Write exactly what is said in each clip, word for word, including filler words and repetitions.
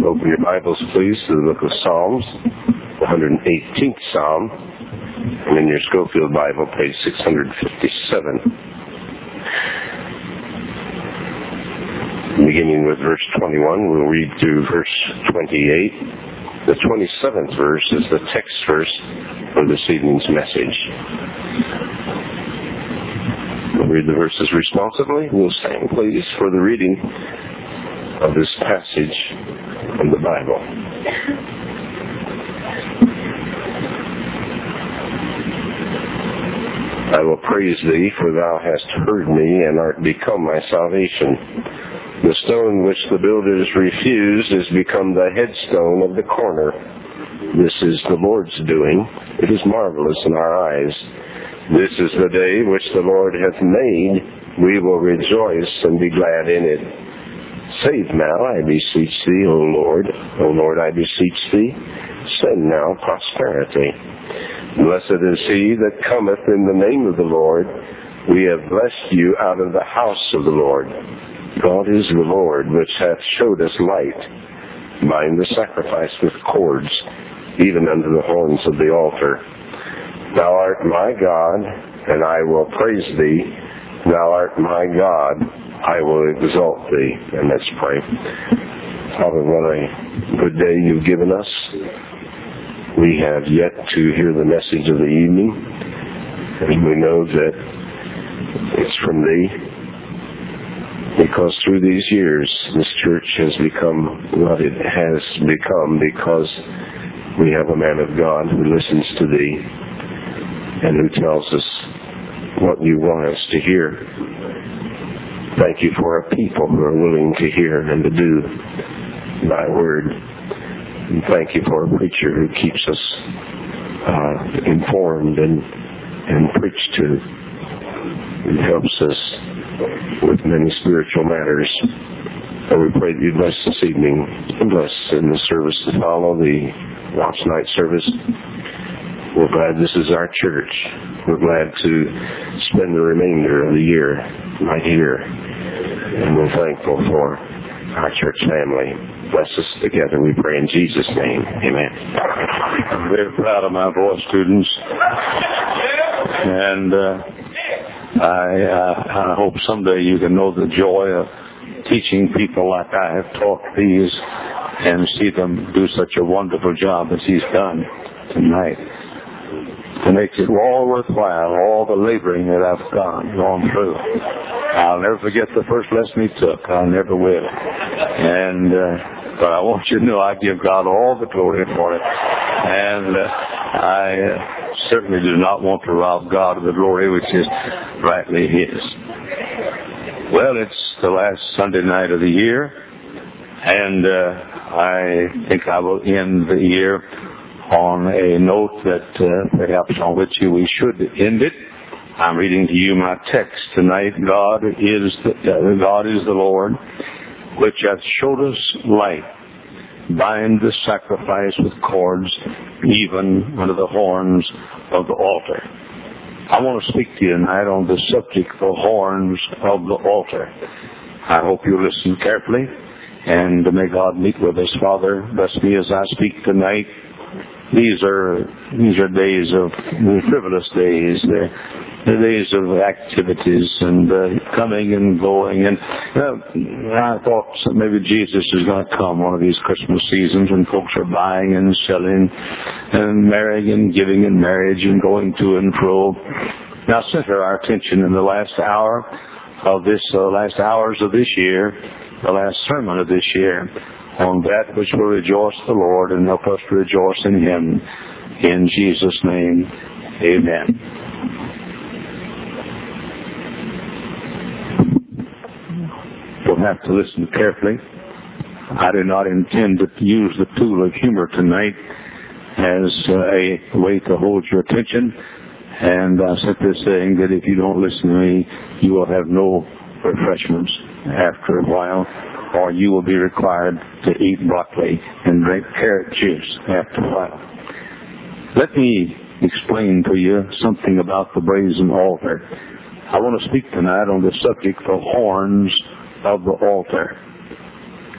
Open your Bibles, please, to the book of Psalms, the one hundred eighteenth Psalm, and in your Schofield Bible, page six hundred fifty-seven. Beginning with verse twenty-one, we'll read through verse twenty-eight. The twenty-seventh verse is the text verse for this evening's message. We'll read the verses responsibly. We'll stand, please, for the reading of this passage from the Bible. I will praise thee, for thou hast heard me, and art become my salvation. The stone which the builders refused is become the headstone of the corner. This is the Lord's doing. It is marvelous in our eyes. This is the day which the Lord hath made. We will rejoice and be glad in it. Save now, I beseech thee, O Lord. O Lord, I beseech thee. Send now prosperity. Blessed is he that cometh in the name of the Lord. We have blessed you out of the house of the Lord. God is the Lord, which hath showed us light. Bind the sacrifice with cords, even unto the horns of the altar. Thou art my God, and I will praise thee. Thou art my God, I will exalt thee. And let's pray. Father, what a good day you've given us. We have yet to hear the message of the evening, and we know that it's from thee, because through these years this church has become what it has become because we have a man of God who listens to thee and who tells us what you want us to hear. Thank you for a people who are willing to hear and to do thy word. And thank you for a preacher who keeps us uh, informed and, and preached to, and helps us with many spiritual matters. And we pray that you bless this evening and bless in the service to follow, the watch night service. We're glad this is our church. We're glad to spend the remainder of the year right here. And we're thankful for our church family. Bless us together, we pray in Jesus' name. Amen. I'm very proud of my boy students. And uh, I, uh, I hope someday you can know the joy of teaching people like I have taught these and see them do such a wonderful job as he's done tonight. It makes it all worthwhile, all the laboring that I've gone, gone through. I'll never forget the first lesson he took. I never will. And, uh, but I want you to know I give God all the glory for it. And uh, I uh, certainly do not want to rob God of the glory which is rightly his. Well, it's the last Sunday night of the year, and uh, I think I will end the year on a note that uh, perhaps on which we should end it. I'm reading to you my text tonight. God is the, uh, God is the Lord, which hath showed us light. Bind the sacrifice with cords, even under the horns of the altar. I want to speak to you tonight on the subject of the horns of the altar. I hope you listen carefully, and may God meet with us. Father, bless me as I speak tonight. These are these are days of frivolous days. They're, they're days of activities and uh, coming and going. And uh, I thought maybe Jesus is going to come one of these Christmas seasons when folks are buying and selling and marrying and giving in marriage and going to and fro. Now center our attention in the last hour of this, uh, last hours of this year, the last sermon of this year, on that which will rejoice the Lord and help us to rejoice in Him. In Jesus' name, amen. You'll have to listen carefully. I do not intend to use the tool of humor tonight as uh, a way to hold your attention. And I'm simply saying that if you don't listen to me, you will have no refreshments after a while, or you will be required to eat broccoli and drink carrot juice after a while. Let me explain to you something about the brazen altar. I want to speak tonight on the subject of horns of the altar.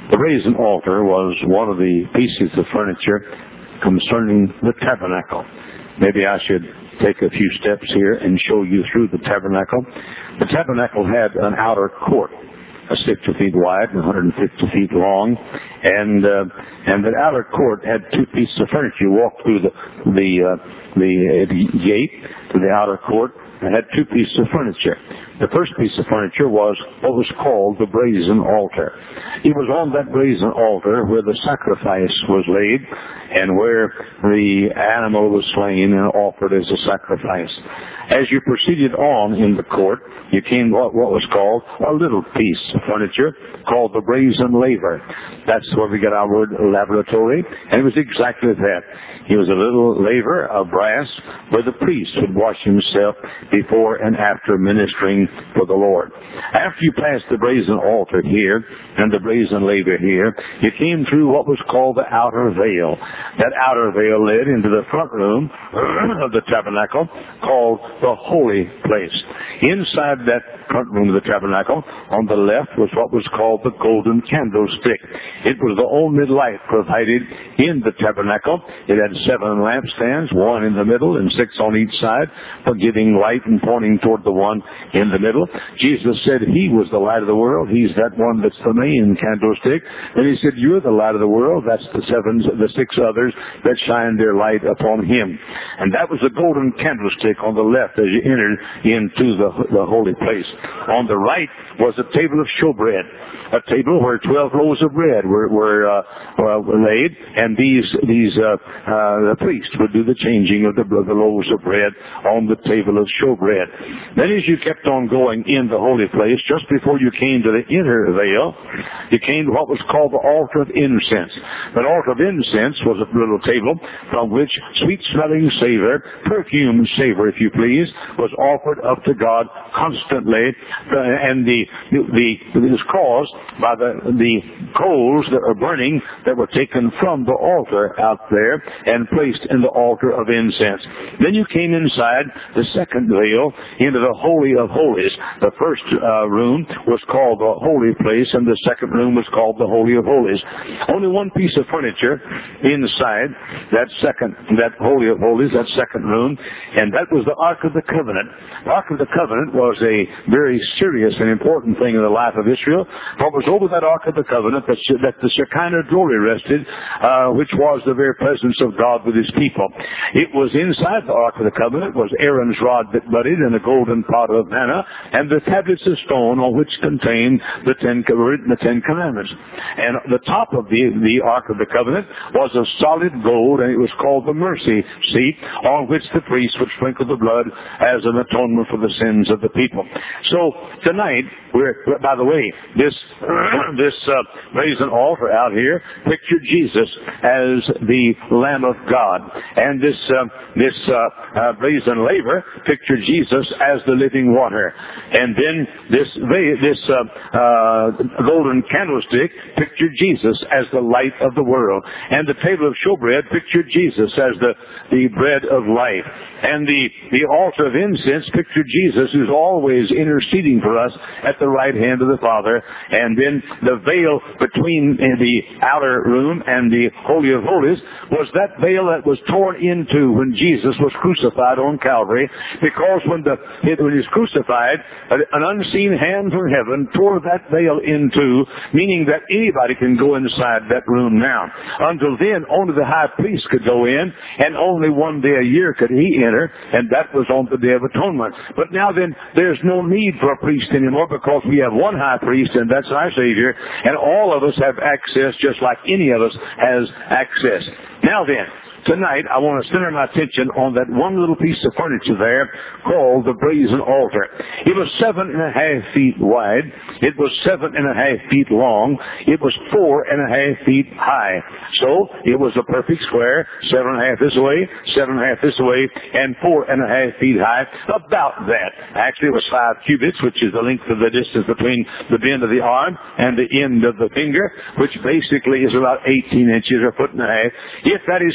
The brazen altar was one of the pieces of furniture concerning the tabernacle. Maybe I should take a few steps here and show you through the tabernacle. The tabernacle had an outer court, uh, sixty feet wide and one hundred fifty feet long, and uh, and that outer court had two pieces of furniture. You walked through the the uh, the, uh, the gate to the outer court and had two pieces of furniture. The first piece of furniture was what was called the brazen altar. It was on that brazen altar where the sacrifice was laid and where the animal was slain and offered as a sacrifice. As you proceeded on in the court, you came to what was called a little piece of furniture called the brazen laver. That's where we get our word laboratory, and it was exactly that. It was a little laver of brass where the priest would wash himself before and after ministering for the Lord. After you passed the brazen altar here and the brazen laver here, you came through what was called the outer veil. That outer veil led into the front room of the tabernacle called the holy place. Inside that front room of the tabernacle, on the left was what was called the golden candlestick. It was the only light provided in the tabernacle. It had seven lampstands, one in the middle and six on each side, for giving light and pointing toward the one in the middle. Jesus said he was the light of the world. He's that one that's the main candlestick. And he said, you're the light of the world. That's the seven, the six others that shine their light upon him. And that was the golden candlestick on the left as you entered into the, the holy place. On the right was a table of showbread, a table where twelve loaves of bread were, were, uh, uh, were laid, and these these uh, uh, the priest would do the changing of the, the loaves of bread on the table of showbread. Then as you kept on going in the holy place, just before you came to the inner veil, you came to what was called the altar of incense. That altar of incense was a little table from which sweet-smelling savor, perfumed savor, if you please, was offered up to God constantly, uh, and the, the it was caused by the the coals that were burning that were taken from the altar out there and placed in the altar of incense. Then you came inside the second veil into the Holy of Holies. The first uh, room was called the Holy Place, and the second room was called the Holy of Holies. Only one piece of furniture inside that second, that Holy of Holies, that second room, and that was the Ark of the Covenant. The Ark of the Covenant was a very serious and important thing in the life of Israel. What was over that Ark of the Covenant that, that the Shekinah glory rested, uh, which was the very presence of God with his people. It was inside the Ark of the Covenant was Aaron's rod that budded and a golden pot of manna and the tablets of stone on which contained the Ten, the Ten Commandments. And the top of the, the Ark of the Covenant was of solid gold, and it was called the mercy seat, on which the priest would sprinkle the blood as an atonement for the sins of the people. So tonight, we're, by the way, this this uh, brazen altar out here pictured Jesus as the Lamb of God, and this uh, this uh, uh, brazen laver pictured Jesus as the living water, and then this this uh, uh, golden candlestick pictured Jesus as the light of the world, and the table of showbread pictured Jesus as the the bread of life, and the the altar of incense pictured Jesus, who's always interceding for us at the right hand of the Father. And then the veil between the outer room and the Holy of Holies was that veil that was torn into when Jesus was crucified on Calvary, because when the when he was crucified, an unseen hand from heaven tore that veil in two, meaning that anybody can go inside that room now. Until then, only the high priest could go in, and only one day a year could he enter, and that was on the Day of Atonement. But now then, there's no need for a priest anymore, because we have one high priest, and that's our Savior, and all of us have access just like any of us has access. Now then, tonight, I want to center my attention on that one little piece of furniture there called the brazen altar. It was seven and a half feet wide. It was seven and a half feet long. It was four and a half feet high. So, it was a perfect square, seven and a half this way, seven and a half this way, and four and a half feet high. About that. Actually, it was five cubits, which is the length of the distance between the bend of the arm and the end of the finger, which basically is about eighteen inches or a foot and a half. If that is true,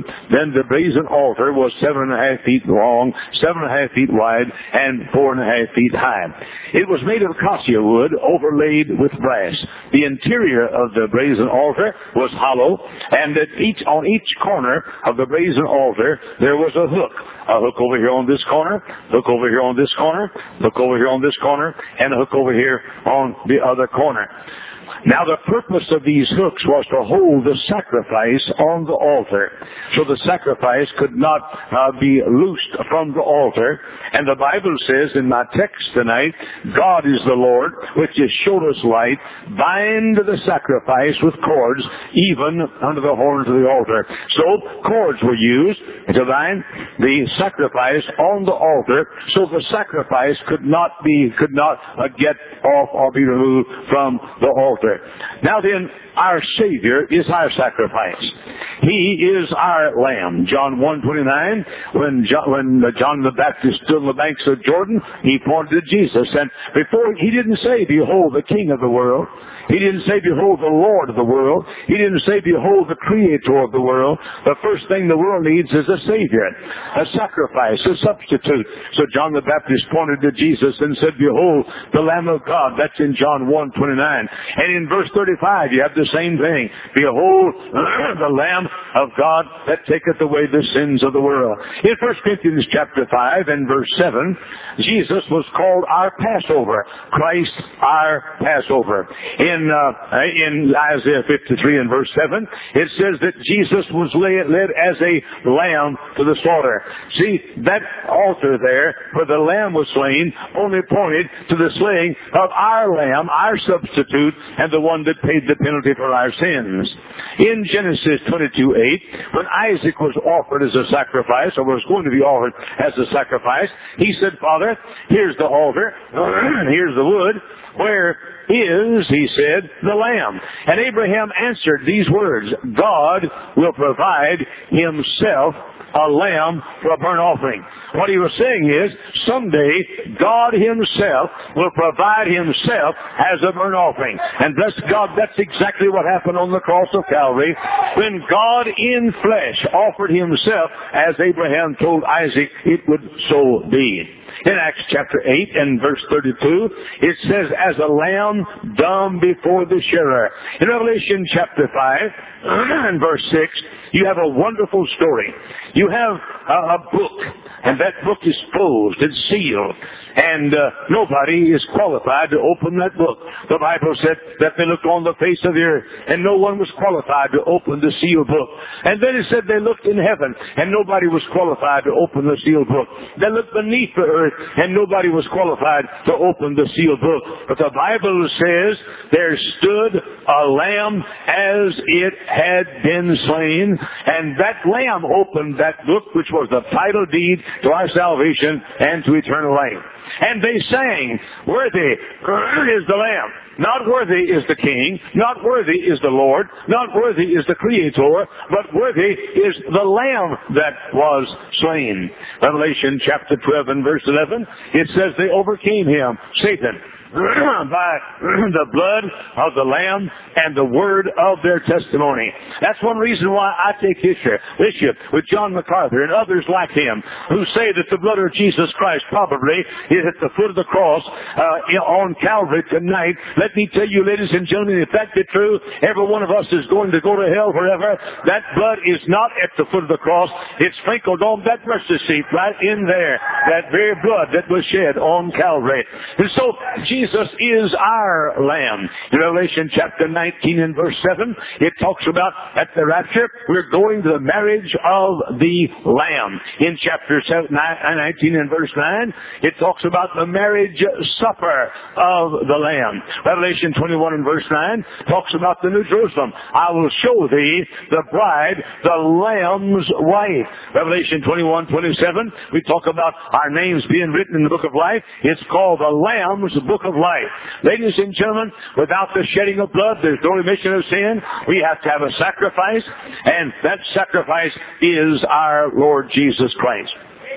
thirty-two. Then the brazen altar was seven and a half feet long, seven and a half feet wide, and four and a half feet high. It was made of cassia wood overlaid with brass. The interior of the brazen altar was hollow, and at each, on each corner of the brazen altar there was a hook. A hook over here on this corner, hook over here on this corner, hook over here on this corner, and a hook over here on the other corner. Now the purpose of these hooks was to hold the sacrifice on the altar, so the sacrifice could not uh, be loosed from the altar. And the Bible says in my text tonight, God is the Lord, which has showed us light, bind the sacrifice with cords, even under the horns of the altar. So cords were used to bind the sacrifice on the altar, so the sacrifice could not be, could not uh, get off or be removed from the altar. Now then, our Savior is our sacrifice. He is our Lamb. John one twenty-nine, when John, when John the Baptist stood on the banks of Jordan, he pointed to Jesus. And before, he didn't say, behold, the King of the world. He didn't say, behold, the Lord of the world. He didn't say, behold, the Creator of the world. The first thing the world needs is a Savior, a sacrifice, a substitute. So John the Baptist pointed to Jesus and said, behold, the Lamb of God. That's in John one twenty-nine. And in verse thirty-five, you have the same thing. Behold, the Lamb of God that taketh away the sins of the world. In First Corinthians chapter five and verse seven, Jesus was called our Passover. Christ our Passover. In, uh, in Isaiah fifty-three and verse seven, it says that Jesus was led, led as a lamb to the slaughter. See, that altar there where the lamb was slain only pointed to the slaying of our lamb, our substitute, and the one that paid the penalty for our sins. In Genesis twenty-two eight, when Isaac was offered as a sacrifice, or was going to be offered as a sacrifice, he said, Father, here's the altar, here's the wood, where is, he said, the lamb? And Abraham answered these words, God will provide himself a lamb for a burnt offering. What he was saying is, someday God himself will provide himself as a burnt offering. And bless God, that's exactly what happened on the cross of Calvary, when God in flesh offered himself, as Abraham told Isaac it would so be. In Acts chapter eight and verse thirty-two, it says, as a lamb dumb before the shearer. In Revelation chapter five and verse six, you have a wonderful story. You have a, a book, and that book is closed and sealed, and uh, nobody is qualified to open that book. The Bible said that they looked on the face of the earth, and no one was qualified to open the sealed book. And then it said they looked in heaven, and nobody was qualified to open the sealed book. They looked beneath the earth, and nobody was qualified to open the sealed book. But the Bible says there stood a lamb as it had been slain, and that lamb opened that book, which was the title deed to our salvation and to eternal life. And they sang, worthy is the Lamb. Not worthy is the King, not worthy is the Lord, not worthy is the Creator, but worthy is the Lamb that was slain. Revelation chapter twelve and verse eleven, it says they overcame him, Satan, by the blood of the Lamb and the word of their testimony. That's one reason why I take issue, issue with John MacArthur and others like him who say that the blood of Jesus Christ probably is at the foot of the cross uh, on Calvary tonight. Let me tell you, ladies and gentlemen, if that be true, every one of us is going to go to hell forever. That blood is not at the foot of the cross. It's sprinkled on that mercy seat right in there. That very blood that was shed on Calvary. And so Jesus is our Lamb. In Revelation chapter nineteen and verse seven, it talks about at the rapture, we're going to the marriage of the Lamb. In chapter nineteen and verse nine, it talks about the marriage supper of the Lamb. Revelation twenty-one and verse nine talks about the New Jerusalem. I will show thee the bride, the Lamb's wife. Revelation twenty-one twenty-seven, we talk about our names being written in the book of life. It's called the Lamb's book of life. Ladies and gentlemen, without the shedding of blood, there's no remission of sin. We have to have a sacrifice, and that sacrifice is our Lord Jesus Christ.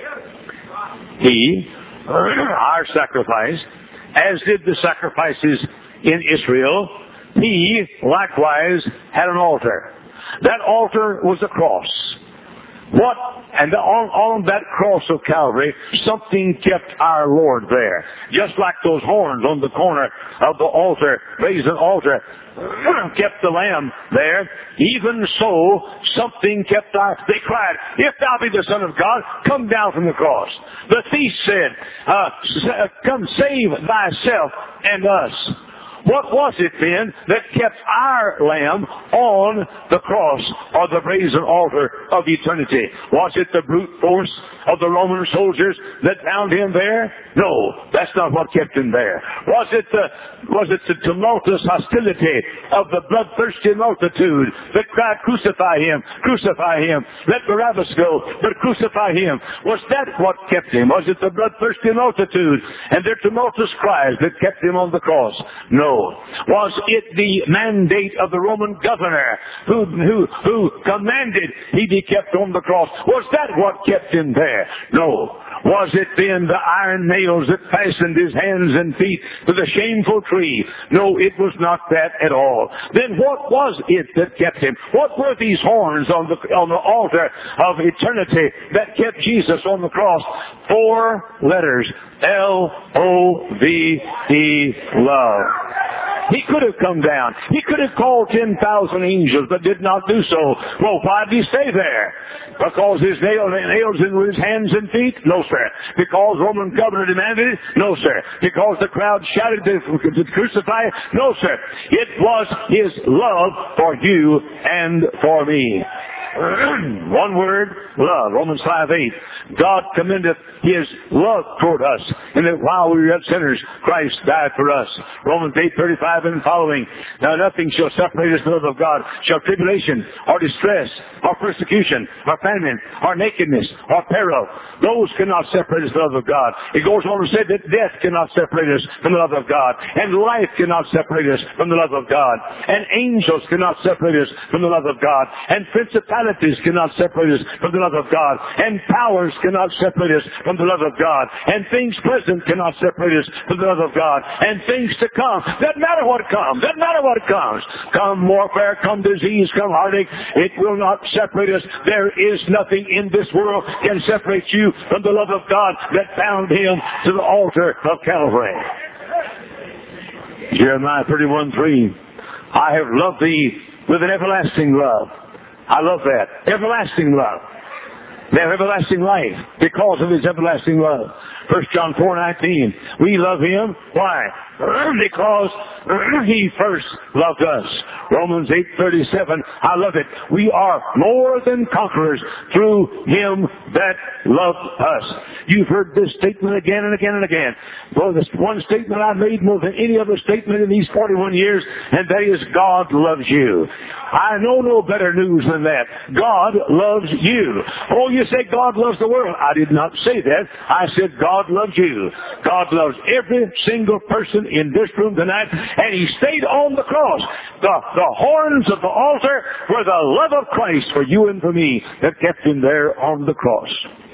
He, our sacrifice, as did the sacrifices in Israel, he likewise had an altar. That altar was a cross. What? And on, on that cross of Calvary, something kept our Lord there. Just like those horns on the corner of the altar, brazen altar, kept the Lamb there. Even so, something kept our... They cried, if thou be the Son of God, come down from the cross. The thief said, uh, come save thyself and us. What was it then that kept our Lamb on the cross or the brazen altar of eternity? Was it the brute force of the Roman soldiers that found him there? No, that's not what kept him there. Was it the, was it the tumultuous hostility of the bloodthirsty multitude that cried, crucify him, crucify him, let Barabbas go, but crucify him? Was that what kept him? Was it the bloodthirsty multitude and their tumultuous cries that kept him on the cross? No. Was it the mandate of the Roman governor who, who, who commanded he be kept on the cross? Was that what kept him there? No. Was it then the iron nails that fastened his hands and feet to the shameful tree? No, it was not that at all. Then what was it that kept him? What were these horns on the, on the altar of eternity that kept Jesus on the cross? Four letters. L O V E, love. He could have come down. He could have called ten thousand angels, but did not do so. Well, why did he stay there? Because his nail, nails in his hands and feet? No, sir. Because Roman governor demanded it? No, sir. Because the crowd shouted to, to crucify it? No, sir. It was his love for you and for me. One word, love. Romans five eight. God commendeth his love toward us, and that while we were yet sinners, Christ died for us. Romans eight thirty-five and following. Now nothing shall separate us from the love of God. Shall tribulation, or distress, or persecution, or famine, or nakedness, or peril. Those cannot separate us from the love of God. It goes on to say that death cannot separate us from the love of God, and life cannot separate us from the love of God, and angels cannot separate us from the love of God, and principalities cannot separate us from the love of God, and powers cannot separate us from the love of God, and things present cannot separate us from the love of God, and things to come. Doesn't matter what comes. Doesn't matter what comes. Come warfare, come disease, come heartache. It will not separate us. There is nothing in this world can separate you from the love of God that bound him to the altar of Calvary. Jeremiah thirty-one three. I have loved thee with an everlasting love. I love that. Everlasting love. They have everlasting life because of his everlasting love. First John four nineteen. We love him. Why? Because he first loved us. Romans eight thirty-seven. I love it. We are more than conquerors through him that loved us. You've heard this statement again and again and again. Well, this one statement I made more than any other statement in these forty-one years, and that is God loves you. I know no better news than that. God loves you. Oh, you say God loves the world. I did not say that. I said God loves you. God loves every single person in this room tonight, and he stayed on the cross. The, the horns of the altar were the love of Christ for you and for me that kept him there on the cross.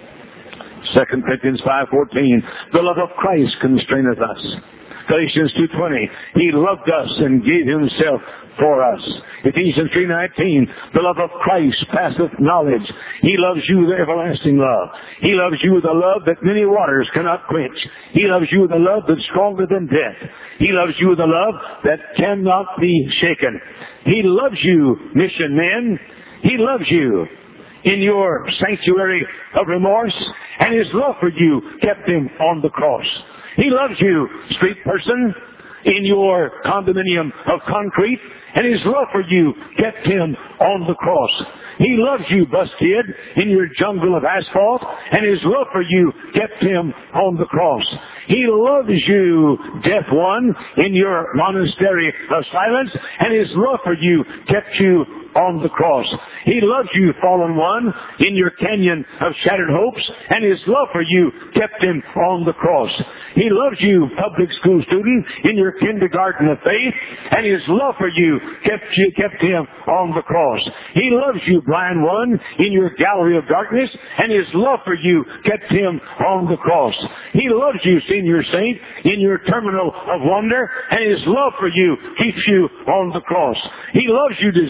Second Corinthians five fourteen. The love of Christ constraineth us. Galatians two twenty. He loved us and gave himself for us. Ephesians three nineteen. The love of Christ passeth knowledge. He loves you with everlasting love. He loves you with a love that many waters cannot quench. He loves you with a love that's stronger than death. He loves you with a love that cannot be shaken. He loves you, mission men. He loves you in your sanctuary of remorse, and his love for you kept him on the cross. He loves you, street person, in your condominium of concrete, and his love for you kept him on the cross. He loves you, bus kid, in your jungle of asphalt, and his love for you kept him on the cross. He loves you, deaf one, in your monastery of silence, and his love for you kept you on the cross. He loves you, fallen one, in your canyon of shattered hopes, and his love for you kept him on the cross. He loves you, public school student, in your kindergarten of faith, and his love for you kept you, kept him on the cross. He loves you, blind one, in your gallery of darkness, and his love for you kept him on the cross. He loves you, senior saint, in your terminal of wonder, and his love for you keeps you on the cross. He loves you, deserted wife,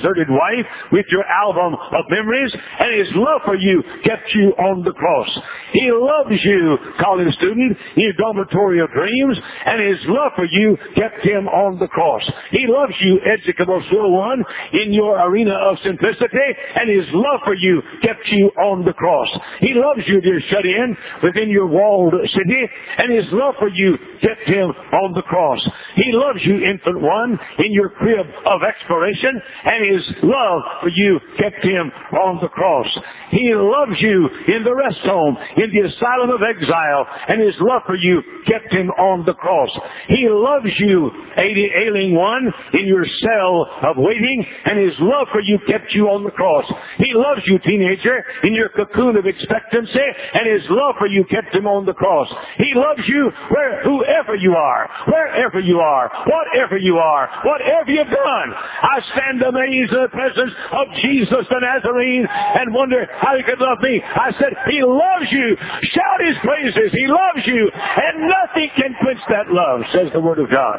life, with your album of memories, and His love for you kept you on the cross. He loves you, college student, in your dormitory of dreams, and His love for you kept Him on the cross. He loves you, educable little one, in your arena of simplicity, and His love for you kept you on the cross. He loves you, dear shut-in, within your walled city, and His love for you kept Him on the cross. He loves you, infant one, in your crib of exploration, and His love for you kept Him on the cross. He loves you in the rest home, in the asylum of exile, and His love for you kept Him on the cross. He loves you, ailing one, in your cell of waiting, and His love for you kept you on the cross. He loves you, teenager, in your cocoon of expectancy, and His love for you kept Him on the cross. He loves you where, whoever you are, wherever you are, whatever you are, whatever you've done. I stand amazed in the presence of Jesus the Nazarene and wonder how He could love me. I said, He loves you. Shout His praises. He loves you, and nothing can quench that love, says the Word of God.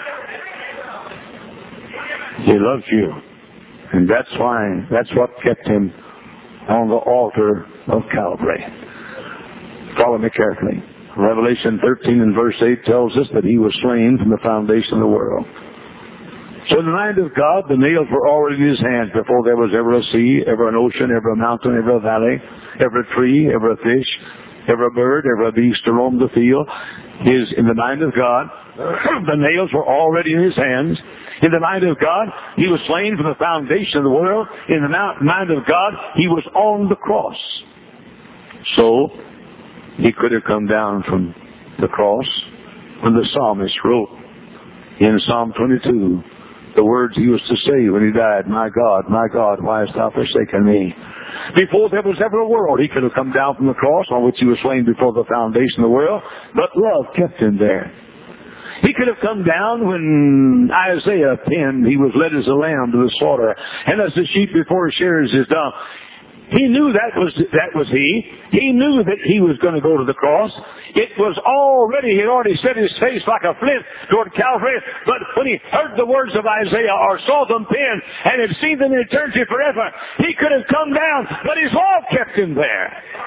He loves you. And that's why, that's what kept Him on the altar of Calvary. Follow me carefully. Revelation thirteen and verse eight tells us that He was slain from the foundation of the world. So in the mind of God, the nails were already in His hands before there was ever a sea, ever an ocean, ever a mountain, ever a valley, ever a tree, ever a fish, ever a bird, ever a beast to roam the field. His, in the mind of God, the nails were already in His hands. In the mind of God, He was slain from the foundation of the world. In the mind of God, He was on the cross. So, He could have come down from the cross when the psalmist wrote in Psalm twenty-two the words he was to say when he died, "My God, my God, why hast thou forsaken me?" Before there was ever a world, He could have come down from the cross on which He was slain before the foundation of the world, but love kept Him there. He could have come down when Isaiah penned, "He was led as a lamb to the slaughter, and as a sheep before his shearers is dumb." He knew that was that was He. He knew that He was going to go to the cross. It was already, He had already set His face like a flint toward Calvary, but when He heard the words of Isaiah or saw them penned and had seen them in eternity forever, He could have come down, but His love kept Him there.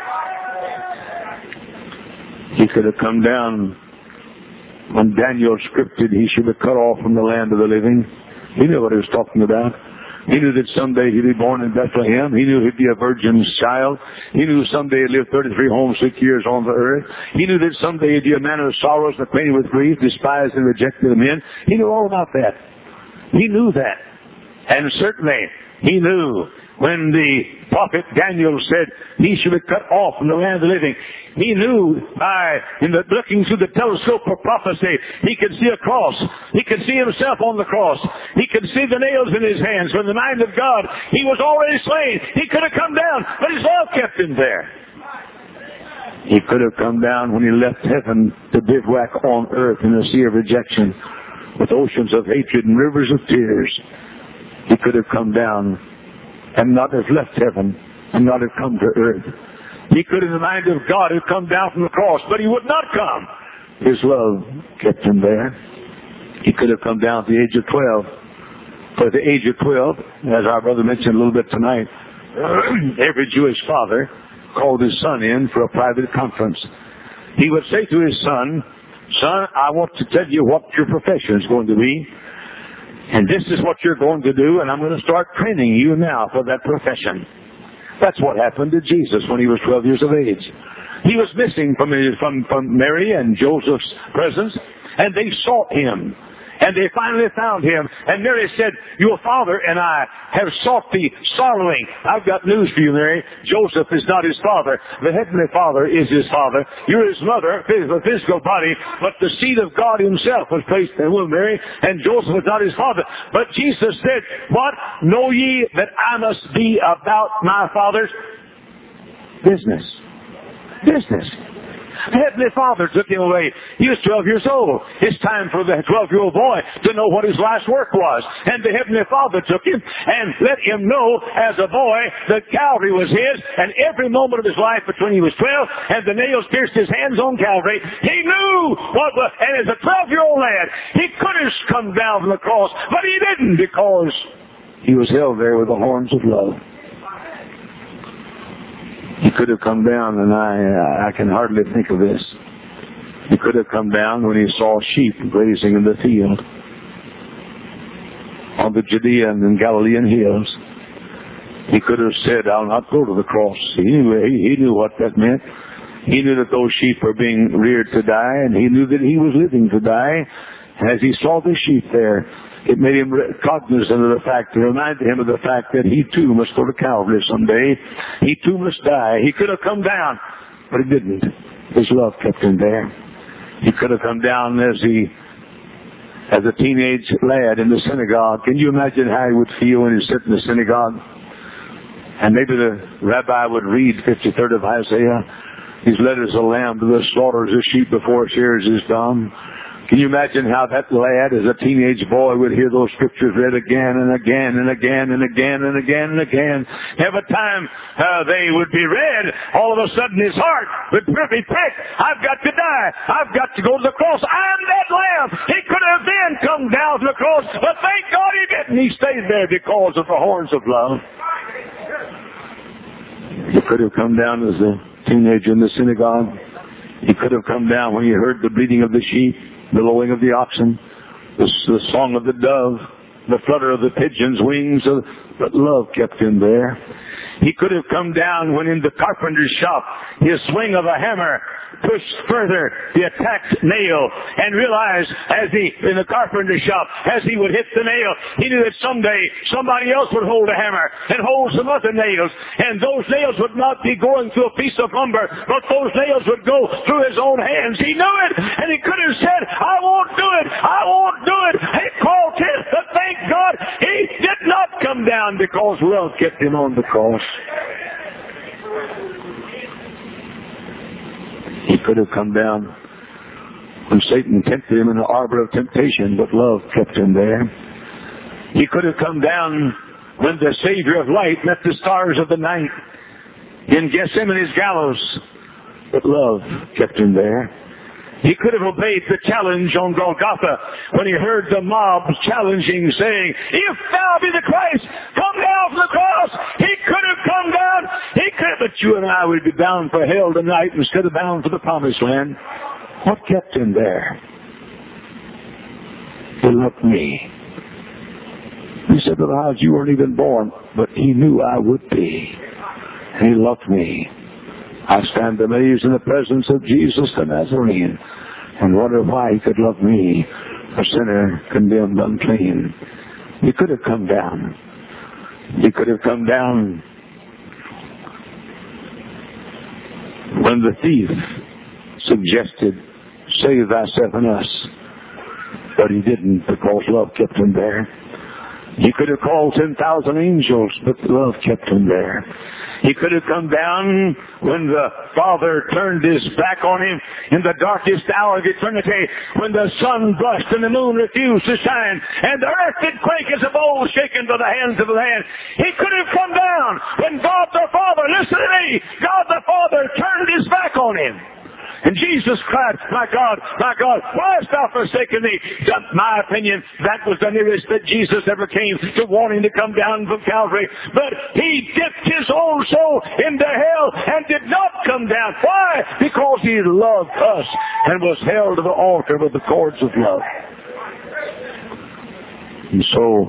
He could have come down when Daniel scripted He should be cut off from the land of the living. He knew what He was talking about. He knew that someday He'd be born in Bethlehem. He knew He'd be a virgin's child. He knew someday He'd live thirty-three homesick years on the earth. He knew that someday He'd be a man of sorrows and acquainted with grief, despised and rejected of men. He knew all about that. He knew that. And certainly He knew when the prophet Daniel said He should be cut off from the land of the living. He knew by in the, looking through the telescope of prophecy, He could see a cross. He could see Himself on the cross. He could see the nails in His hands. When the mind of God, He was already slain. He could have come down, but His love kept Him there. He could have come down when He left heaven to bivouac on earth in a sea of rejection with oceans of hatred and rivers of tears. He could have come down and not have left heaven and not have come to earth. He could, in the mind of God, have come down from the cross, but He would not come. His love kept Him there. He could have come down at the age of twelve. For at the age of twelve, as our brother mentioned a little bit tonight, every Jewish father called his son in for a private conference. He would say to his son, "Son, I want to tell you what your profession is going to be. And this is what you're going to do, and I'm going to start training you now for that profession." That's what happened to Jesus when He was twelve years of age. He was missing from, his, from, from Mary and Joseph's presence, and they sought Him. And they finally found Him. And Mary said, "Your father and I have sought Thee sorrowing." I've got news for you, Mary. Joseph is not His father. The Heavenly Father is His father. You're His mother, the physical body, but the seed of God Himself was placed in the womb, Mary, and Joseph was not His father. But Jesus said, "What? Know ye that I must be about my Father's business?" Business. The Heavenly Father took Him away. He was twelve years old. It's time for the twelve-year-old boy to know what his life's work was. And the Heavenly Father took him and let him know as a boy that Calvary was his, and every moment of his life between he was twelve and the nails pierced his hands on Calvary, he knew what was, and as a twelve-year-old lad, he could have come down from the cross, but he didn't because He was held there with the horns of love. He could have come down, and I, I can hardly think of this. He could have come down when he saw sheep grazing in the field on the Judean and Galilean hills. He could have said, I'll not go to the cross. He knew, he, he knew what that meant. He knew that those sheep were being reared to die, and he knew that he was living to die. And as he saw the sheep there, it made him cognizant of the fact, it reminded him of the fact that he too must go to Calvary someday. He too must die. He could have come down, but he didn't. His love kept him there. He could have come down as he, as a teenage lad in the synagogue. Can you imagine how he would feel when he sat in the synagogue? And maybe the rabbi would read fifty-third of Isaiah. He's led as a lamb to the slaughter, as a sheep before its ears is dumb. Can you imagine how that lad, as a teenage boy, would hear those scriptures read again and again and again and again and again and again? Every time uh, they would be read, all of a sudden his heart would be pricked. I've got to die. I've got to go to the cross. I'm that lamb. He could have then come down to the cross, but thank God he didn't. He stayed there because of the horns of love. He could have come down as a teenager in the synagogue. He could have come down when he heard the bleating of the sheep, the lowing of the oxen, the, the song of the dove, the flutter of the pigeon's wings, but love kept him there. He could have come down when in the carpenter's shop his swing of a hammer pushed further the attacked nail, and realized as he, in the carpenter's shop, as he would hit the nail, he knew that someday somebody else would hold a hammer and hold some other nails, and those nails would not be going through a piece of lumber, but those nails would go through his own hands. He knew it, and he could have said, I won't do it, I won't do it. He called his, but thank God he did not come down because love kept him on the cross. He could have come down when Satan tempted him in the arbor of temptation, but love kept him there. He could have come down when the Savior of light met the stars of the night in Gethsemane's gallows, but love kept him there. He could have obeyed the challenge on Golgotha when he heard the mob challenging, saying, if thou be the Christ, come down from the cross. He could have come down. He could have, but you and I would be bound for hell tonight instead of bound for the promised land. What kept him there? He loved me. He said, but Oz, you weren't even born, but he knew I would be. And he loved me. I stand amazed in the presence of Jesus the Nazarene and wonder why he could love me, a sinner condemned unclean. He could have come down. He could have come down when the thief suggested, save thyself and us. But he didn't, because love kept him there. He could have called ten thousand angels, but love kept him there. He could have come down when the Father turned his back on him in the darkest hour of eternity, when the sun blushed and the moon refused to shine, and the earth did quake as a bowl shaken by the hands of a man. He could have come down when God the Father, listen to me, God the Father turned his back on him. And Jesus cried, my God, my God, why hast thou forsaken me? In my opinion, that was the nearest that Jesus ever came to wanting to come down from Calvary. But he dipped his own soul into hell and did not come down. Why? Because he loved us and was held to the altar with the cords of love. And so,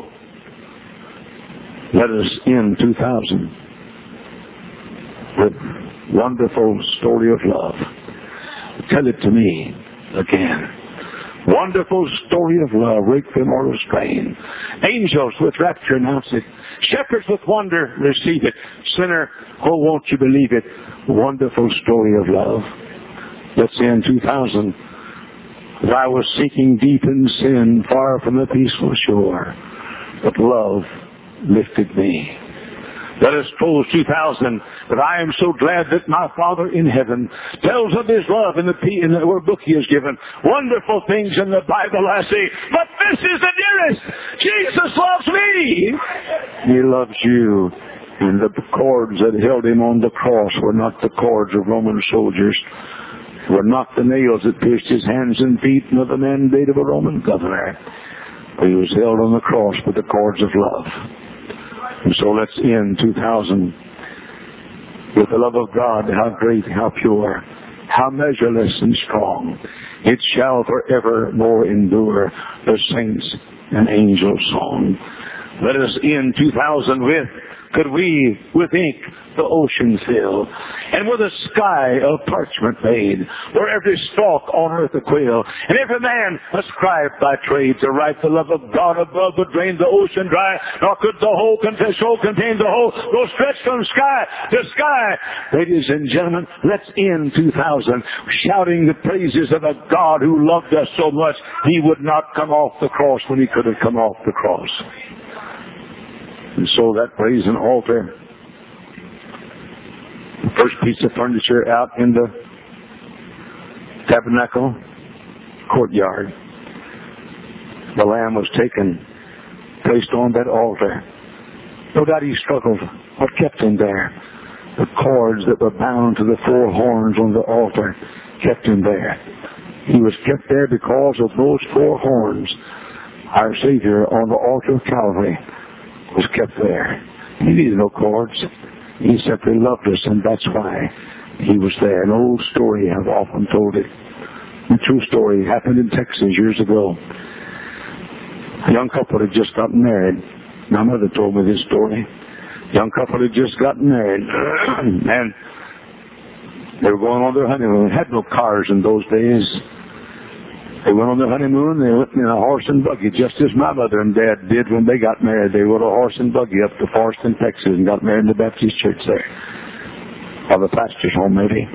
let us end two thousand with a wonderful story of love. Tell it to me again. Wonderful story of love, requiem or strain. Angels with rapture announce it. Shepherds with wonder receive it. Sinner, oh, won't you believe it? Wonderful story of love. Let's end two thousand. As I was sinking deep in sin, far from the peaceful shore, but love lifted me. Let us close two thousand, but I am so glad that my Father in heaven tells of his love in the, in the book he has given. Wonderful things in the Bible I see, but this is the dearest. Jesus loves me. He loves you. And the cords that held him on the cross were not the cords of Roman soldiers, were not the nails that pierced his hands and feet, nor the mandate of a Roman governor. He was held on the cross with the cords of love. And so let's end two thousand with the love of God, how great, how pure, how measureless and strong. It shall forevermore endure, the saints' and angels' song. Let us end two thousand with, could we with ink the ocean fill, and with a sky of parchment made, where every stalk on earth a quail, and every man a scribe by trade, to write the love of God above would drain the ocean dry, nor could the whole contain, soul contain the whole, go stretch from sky to sky. Ladies and gentlemen, let's end two thousand shouting the praises of a God who loved us so much He would not come off the cross when He could have come off the cross. And so that brazen altar, the first piece of furniture out in the tabernacle courtyard, the lamb was taken, placed on that altar. No doubt he struggled. What kept him there? The cords that were bound to the four horns on the altar kept him there. He was kept there because of those four horns. Our Savior on the altar of Calvary was kept there. He needed no cords. He simply loved us, and that's why He was there. An old story, I've often told it. A true story, happened in Texas years ago. A young couple had just gotten married. My mother told me this story. A young couple had just gotten married, and they were going on their honeymoon. They had no cars in those days. They went on their honeymoon. They went in a horse and buggy, just as my mother and dad did when they got married. They rode a horse and buggy up to Forreston, Texas, and got married in the Baptist church there, or the pastor's home, maybe.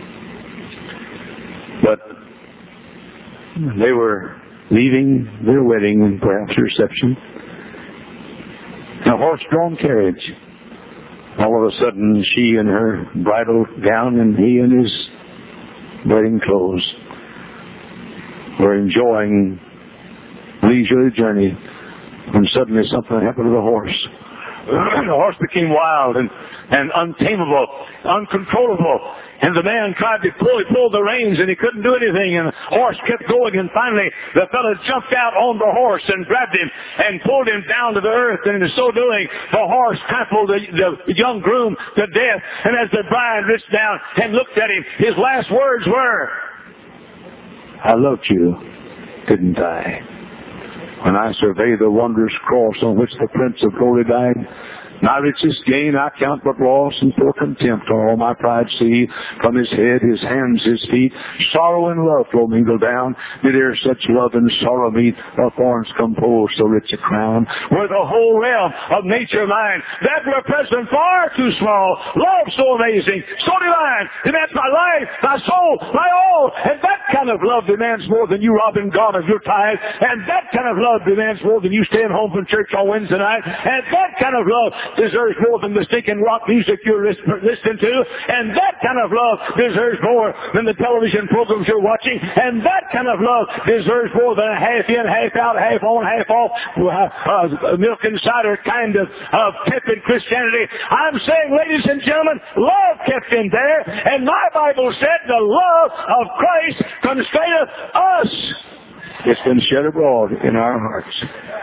But they were leaving their wedding and perhaps reception in a horse-drawn carriage. All of a sudden, she in her bridal gown and he in his wedding clothes were enjoying leisurely journey, when suddenly something happened to the horse. The horse became wild and, and untamable, uncontrollable. And the man tried to pull, he pulled the reins and he couldn't do anything, and the horse kept going, and finally the fellow jumped out on the horse and grabbed him and pulled him down to the earth, and in so doing the horse trampled the, the young groom to death. And as the bride reached down and looked at him, his last words were, "I loved you, didn't I? When I survey the wondrous cross on which the Prince of Glory died, my richest gain I count but loss, and for contempt all my pride see. From his head, his hands, his feet, sorrow and love flow mingle down. Did ere such love and sorrow meet, of thorns compose so rich a crown. Were the whole realm of nature mine, that were present far too small. Love so amazing, so divine, demands my life, my soul, my all. And that kind of love demands more than you robbing God of your tithe. And that kind of love demands more than you staying home from church on Wednesday night. And that kind of love deserves more than the stinking rock music you're listening to. And that kind of love deserves more than the television programs you're watching. And that kind of love deserves more than a half in, half out, half on, half off, uh, uh, milk and cider kind of uh, tepid Christianity. I'm saying, ladies and gentlemen, love kept him there. And my Bible said the love of Christ constraineth us. It's been shed abroad in our hearts.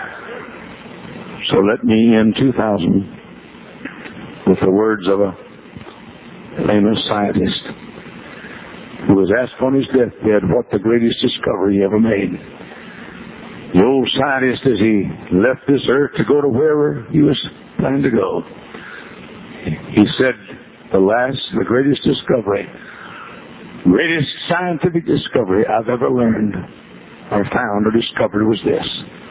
So let me end two thousand with the words of a famous scientist who was asked on his deathbed what the greatest discovery he ever made. The old scientist, as he left this earth to go to wherever he was planning to go, he said, the last, the greatest discovery, greatest scientific discovery I've ever learned or found or discovered was this: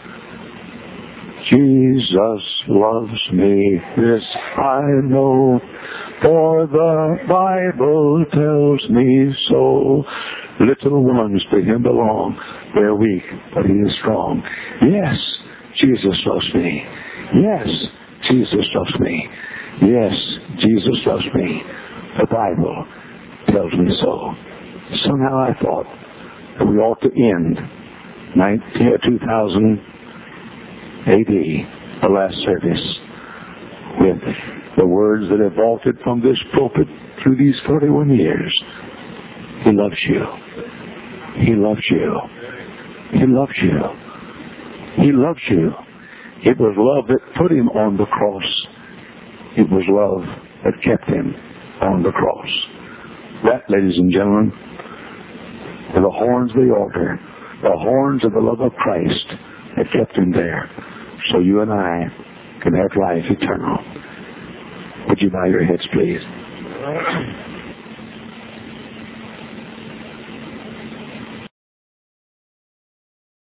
Jesus loves me, this I know, for the Bible tells me so. Little ones to him belong, they're weak, but he is strong. Yes, Jesus loves me. Yes, Jesus loves me. Yes, Jesus loves me. The Bible tells me so. Somehow I thought that we ought to end two thousand A D, the last service, with the words that have vaulted from this pulpit through these forty-one years. He loves you. He loves you. He loves you. He loves you. It was love that put him on the cross. It was love that kept him on the cross. That, ladies and gentlemen, are the horns of the altar, the horns of the love of Christ that kept him there, so you and I can have life eternal. Would you bow your heads, please?